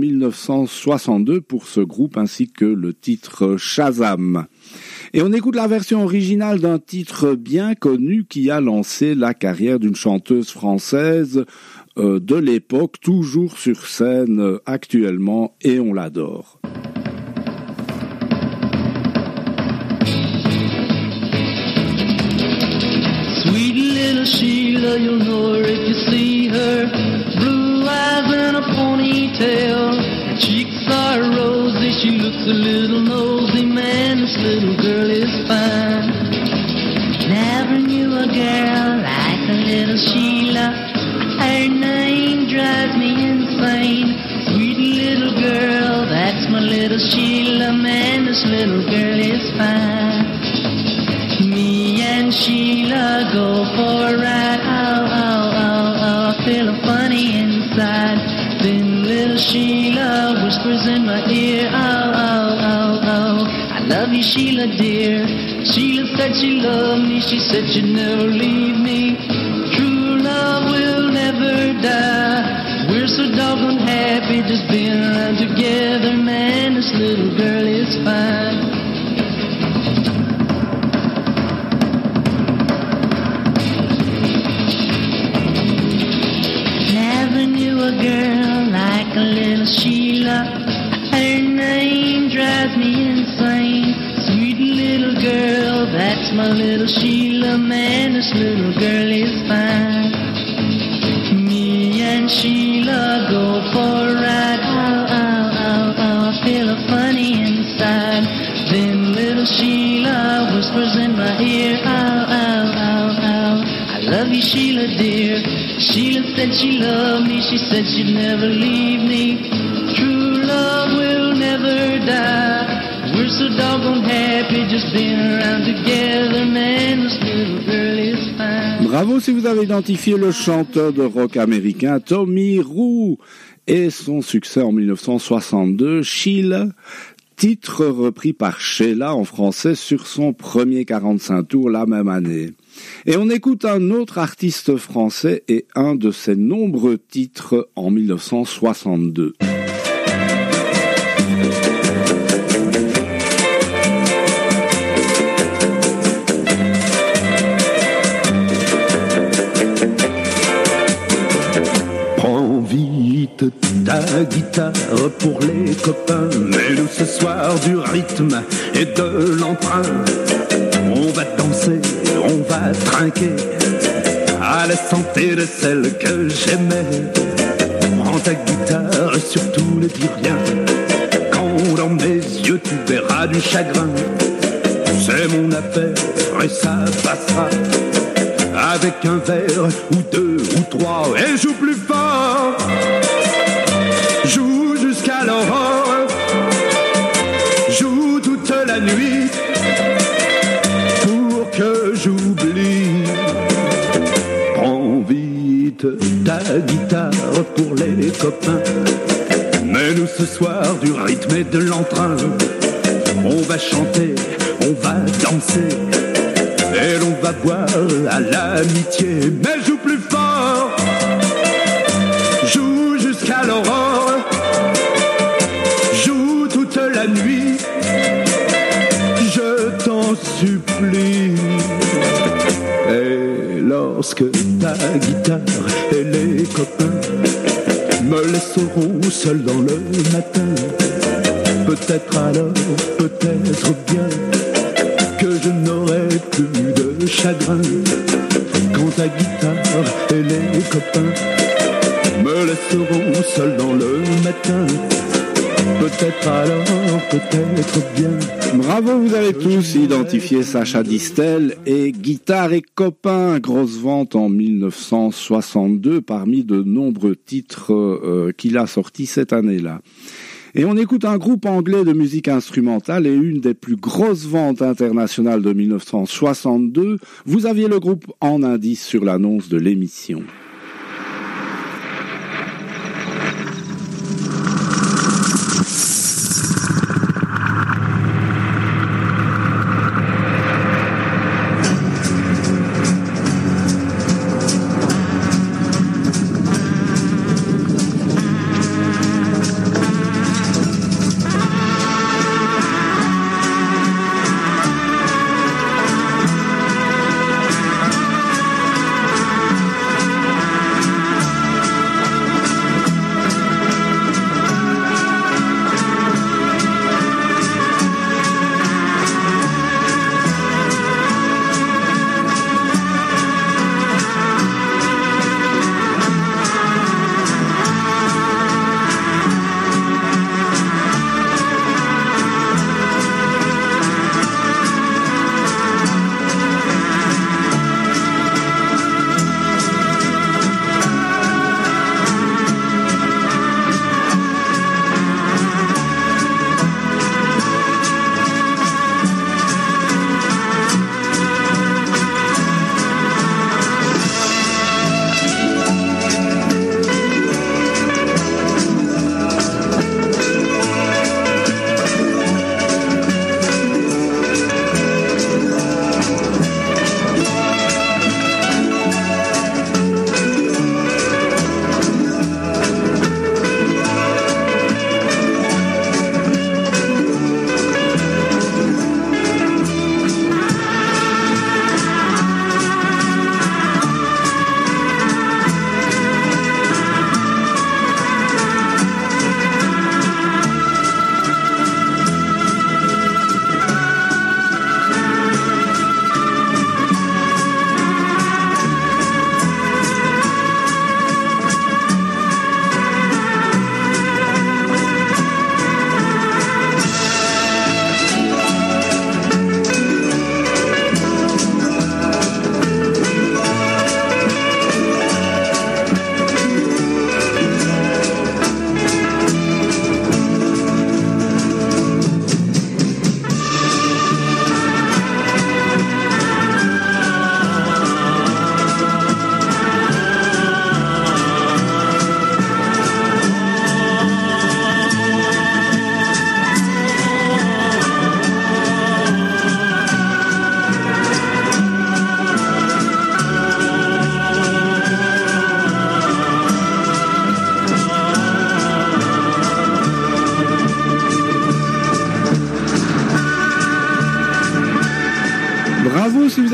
Speaker 1: 1962 pour ce groupe, ainsi que le titre Shazam. Et on écoute la version originale d'un titre bien connu qui a lancé la carrière d'une chanteuse française de l'époque, toujours sur scène actuellement, et on l'adore.
Speaker 14: Sheila, you'll know her if you see her. Blue eyes and a ponytail, cheeks are rosy, she looks a little nosy. Man, this little girl is fine. Never knew a girl like a little Sheila. Her name drives me insane. Sweet little girl, that's my little Sheila. Man, this little girl is fine. Me and Sheila go for a ride, oh, oh, oh, oh, feeling funny inside. Then little Sheila whispers in my ear, oh, oh, oh, oh, I love you, Sheila dear. Sheila said she loved me, she said she'd never leave me. True die. We're so doggone happy just being around together, man. This little girl is fine. Never knew a girl like a little Sheila. Her name drives me insane. Sweet little girl, that's my little Sheila, man. This little girl is fine. Me and Sheila go for a ride. Ow, ow, ow, ow, I feel funny inside. Then little Sheila whispers in my ear. Ow, ow, ow, ow, I love you, Sheila dear. Sheila said she loved me. She said she'd never leave me. True love will never die. We're so doggone happy just being around together, man. This little girl is fine.
Speaker 1: Bravo si vous avez identifié le chanteur de rock américain Tommy Roux et son succès en 1962, Sheila, titre repris par Sheila en français sur son premier 45 tours la même année. Et on écoute un autre artiste français et un de ses nombreux titres en 1962.
Speaker 6: Ta guitare pour les copains, mets-nous ce soir du rythme et de l'emprunt. On va danser, on va trinquer à la santé de celle que j'aimais. Prends ta guitare, surtout ne dis rien. Quand dans mes yeux tu verras du chagrin, c'est mon affaire et ça passera. Avec un verre ou deux ou trois, et joue plus fort. Joue jusqu'à l'aurore, joue toute la nuit pour que j'oublie. Prends vite ta guitare pour les copains, mets-nous ce soir du rythme et de l'entrain. On va chanter, on va danser et l'on va boire à l'amitié. Mais joue plus fort, joue jusqu'à l'aurore, joue toute la nuit, je t'en supplie. Et lorsque ta guitare et les copains me laisseront seul dans le matin, peut-être alors, peut-être bien, que je n'aurai plus de chagrin. Quand ta guitare et les copains me laisseront seul dans le matin, peut-être alors, peut-être bien.
Speaker 1: Bravo, vous avez tous identifié Sacha Distel et Guitare et copains, grosse vente en 1962 parmi de nombreux titres qu'il a sortis cette année-là. Et on écoute un groupe anglais de musique instrumentale et une des plus grosses ventes internationales de 1962. Vous aviez le groupe en indice sur l'annonce de l'émission.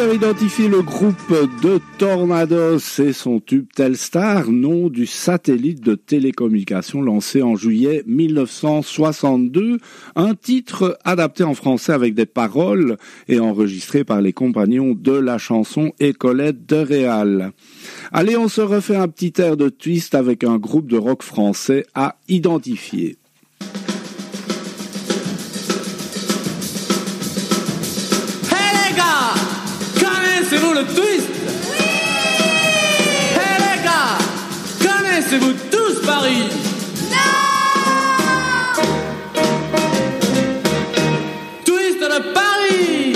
Speaker 1: avez identifié le groupe de Tornados et son tube Telstar, nom du satellite de télécommunication lancé en juillet 1962. Un titre adapté en français avec des paroles et enregistré par les compagnons de la chanson et Colette de Réal. Allez, on se refait un petit air de twist avec un groupe de rock français à identifier.
Speaker 15: Connaissez-vous le twist? Oui! Hey les gars, connaissez-vous tous Paris? Non! Twist de Paris!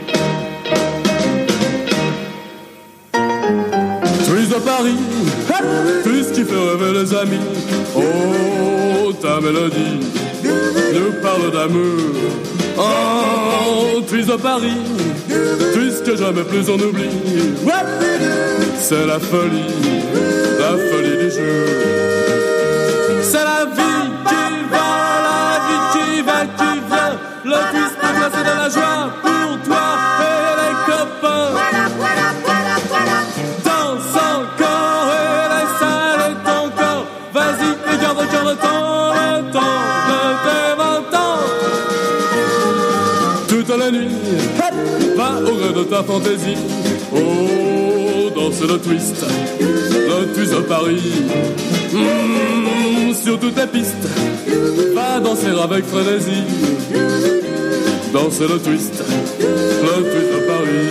Speaker 16: Twist de Paris, twist qui fait rêver les amis. Oh, ta mélodie nous parle d'amour. Oh, twist de Paris, twist que jamais plus on oublie. Ouais, c'est la folie du jeu. C'est la vie qui va, la vie qui va, qui vient. Le twist pour toi c'est de la joie pour toi et les copains. Danse encore et laisse aller ton corps. Vas-y et garde au cœur le temps de tes 20 ans. Toute la nuit, va au gré de ta fantaisie. Oh, danse le twist de Paris. Sur toutes les pistes, va danser avec frénésie. Danse le twist de Paris.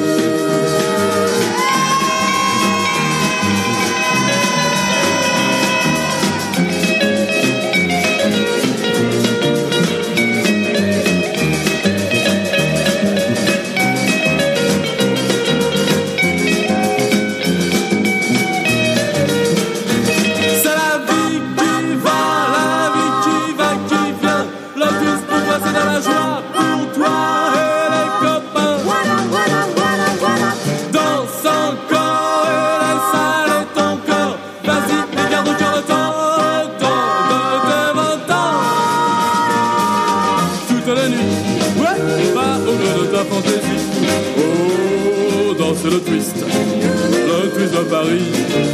Speaker 16: C'est le twist de Paris.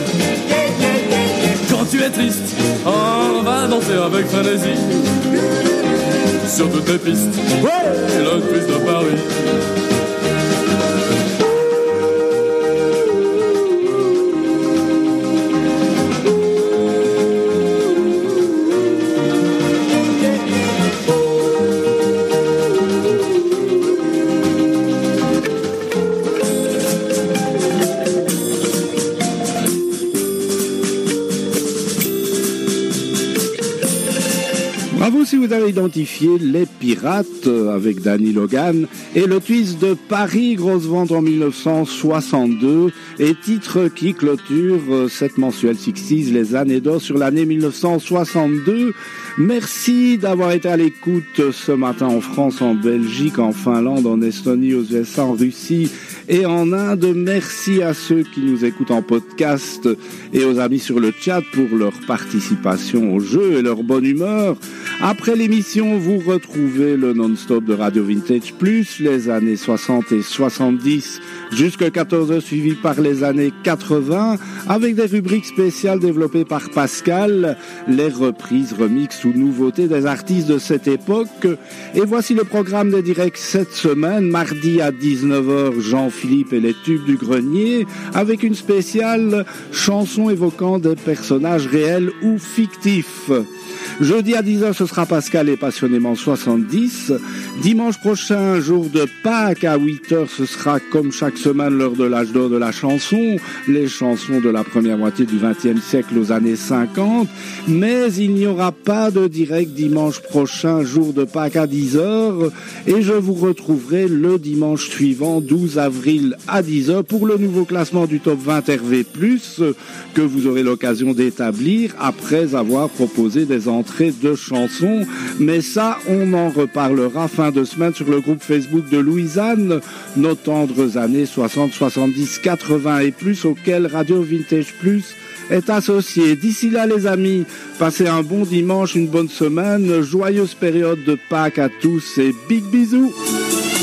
Speaker 16: Quand tu es triste, on va danser avec frénésie. Sur toutes les pistes, ouais, le twist de Paris.
Speaker 1: Bravo si vous avez identifié Les Pirates avec Danny Logan et le twist de Paris, grosse vente en 1962 et titre qui clôture cette mensuelle 60s, les années d'or sur l'année 1962. Merci d'avoir été à l'écoute ce matin en France, en Belgique, en Finlande, en Estonie, aux USA, en Russie et en Inde. Merci à ceux qui nous écoutent en podcast et aux amis sur le chat pour leur participation au jeu et leur bonne humeur. Après l'émission, vous retrouvez le non-stop de Radio Vintage Plus, les années 60 et 70 jusqu'à 14h, suivi par les années 80, avec des rubriques spéciales développées par Pascal, les reprises, remixes ou nouveautés des artistes de cette époque. Et voici le programme des directs cette semaine, mardi à 19h, Jean-Philippe et les tubes du grenier, avec une spéciale chanson évoquant des personnages réels ou fictifs. Jeudi à 10h, ce sera Pascal et Passionnément 70. Dimanche prochain, jour de Pâques, à 8h, ce sera comme chaque semaine l'heure de l'âge d'or de la chanson, les chansons de la première moitié du XXe siècle aux années 50. Mais il n'y aura pas de direct dimanche prochain, jour de Pâques à 10h. Et je vous retrouverai le dimanche suivant, 12 avril à 10h, pour le nouveau classement du Top 20 RV+, que vous aurez l'occasion d'établir après avoir proposé des entrées de chansons. Mais ça, on en reparlera fin de semaine sur le groupe Facebook de Louisanne, nos tendres années 60, 70, 80 et plus, auxquelles Radio Vintage Plus est associé. D'ici là, les amis, passez un bon dimanche, une bonne semaine, joyeuse période de Pâques à tous et big bisous.